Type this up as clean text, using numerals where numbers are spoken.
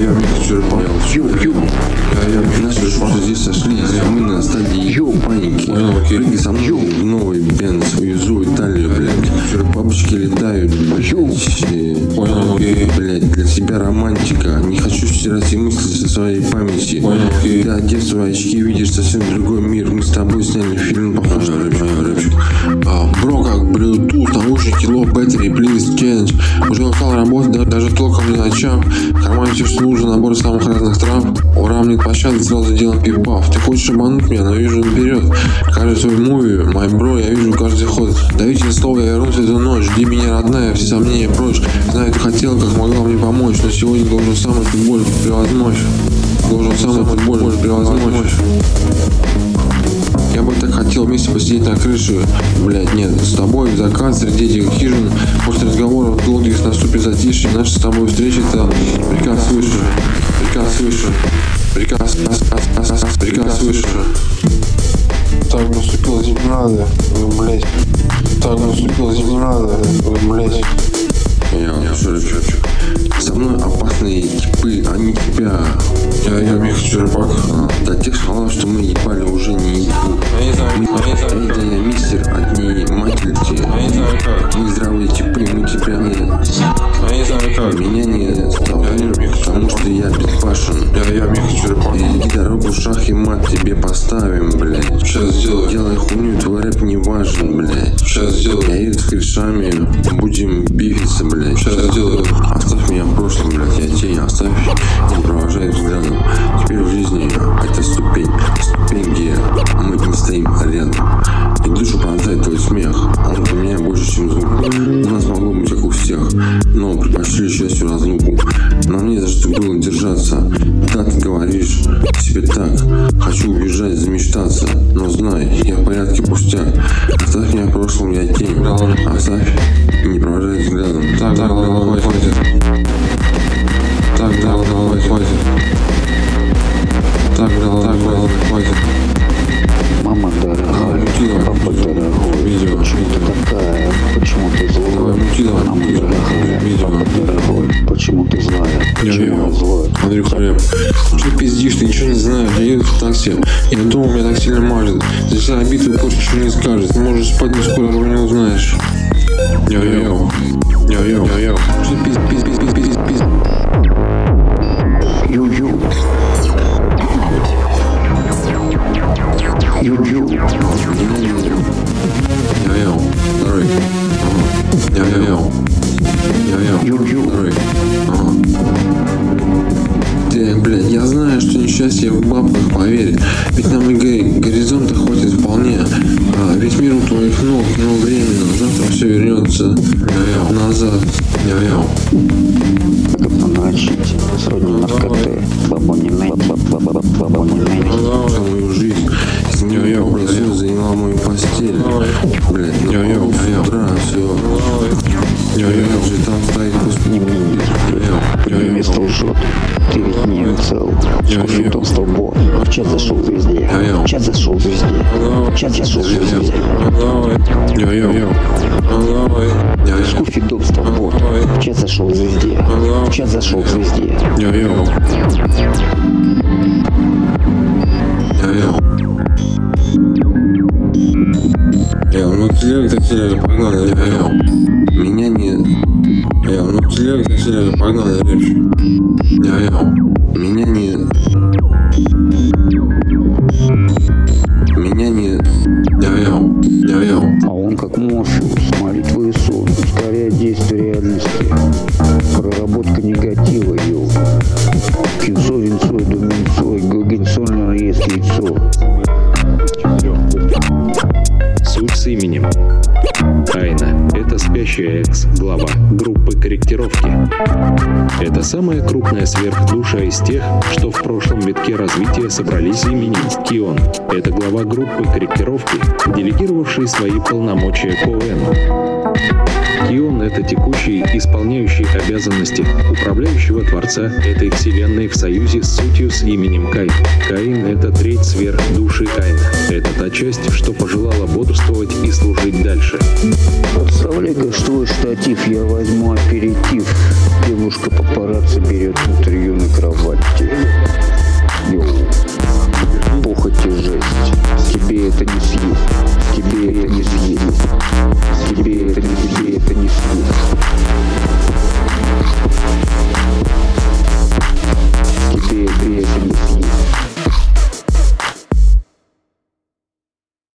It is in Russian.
Я Миха Черепах. Наши что здесь сошлись. Мы на стадии паники. Прыгай со мной в новый Бенц. Увезу в Италию, блядь. Бабочки летают, блядь. Для себя романтика. Не хочу стирать и мысли со своей памяти. Ты, одев свои очки, видишь совсем другой мир. Мы с тобой сняли фильм, похож на рэпчик. Бро, как Bluetooth, наушники, low battery, please change. Уже устал работать, даже толком не ночам. В кармане все, что нужно, набор самых разных трав. Ура, мне пощады, сразу делаем пип-паф. Ты хочешь обмануть меня, но вижу вперед. Каждый свой муви, мой бро, я вижу каждый ход. Давите на слово, я вернусь эту ночь. Жди меня, родная, все сомнения прочь. Знаю, ты хотела, как могла мне помочь. Но сегодня должен сам эту боль превозмочь. Я бы так хотел вместе посидеть на крыше. Блять, нет, с тобой в закат среди этих хижин. После разговоров долгих наступит затишье. Наша с тобой встреча — это приказ свыше. Приказ свыше. Так наступила зимнада, блять. Так наступила зимнада, блять. Со мной опасные типы, они тебя. Я Миха Черепах. До тех слов, что мы ебали уже не ебу. Я мистер, отнимательте. Мы здравые типы, мы тебя не. Меня не столкнул, потому что я беспашен. Я Миха Черепах. Иди дорогу, шах и мат тебе поставим, блядь. Сейчас сделаю. Делай хуйню, твой рэп не важен, блядь. Сейчас сделаю. Я еду с корешами, будем бифиться, блядь. Сейчас сделаю. Оставь меня в прошлом, блядь, я тень, оставь, не провожай взглядом. Теперь в жизни это ступень, где мы не стоим рядом. И душу пронзает твой смех, он для меня больше, чем звук. У нас могло быть как у всех, но предпочли счастью разлуку. Нам не за что было держаться. Да, ты говоришь себе так, хочу убежать, замечтаться, но знай, я в порядке, пустяк. Оставь меня в прошлом, я тень, оставь и не провожай взглядом. Так, хватит. Мама дорогая, папа дорогой, почему ты такая, почему ты злая? Мама дорогая, папа дорогой, почему ты злая? Почему я злой? Андрюха, рэп. Что пиздишь, ты ничего не знаешь, я еду в такси. Я думал, меня так сильно мажет. За себя битву больше ничего не скажет. Ты можешь спать, но скоро уже не узнаешь. Йо-йо. Что пиздишь. Ю-ю. Ты, блядь, я знаю, что несчастье в бабках, поверь. Ведь нам и горизонта хватит вполне. Ведь мир у твоих ног, но временно. Завтра все вернется назад. Начать сродни наркоты, бабу не найти. Мою жизнь изменила образ, все заняла мою постель. Блядь, утра, все. Же там стоит Не мне место лжет. Ты ведь не цел. Скуфит он столбом. В чат зашел везде. Скуфит дом столбом. В чат зашел везде. Ну телега, погнали, меня нет. Ну телега, погнали, рэпчик. Меня нет. А он как Морфеус, молитва и сон, ускоряет действие реальности. Проработка негатива, йоу. Кюсо, винцой, думинцой, Гогенсольнер есть яйцо. Суть с именем. Айна – это спящая экс-глава группы корректировки. Это самая крупная сверхдуша из тех, что в прошлом витке развития собрались именем Кион. Это глава группы корректировки, делегировавший свои полномочия Коэну. Кион – это текущий, исполняющий обязанности управляющего Творца этой вселенной в союзе с сутью с именем Каин. Каин – это треть сверхдуши Айна. Это та часть, что пожелала бодрствовать и служить дальше. Подставляй-ка твой штатив, я возьму аперитив. Девушка папарацци берет интервью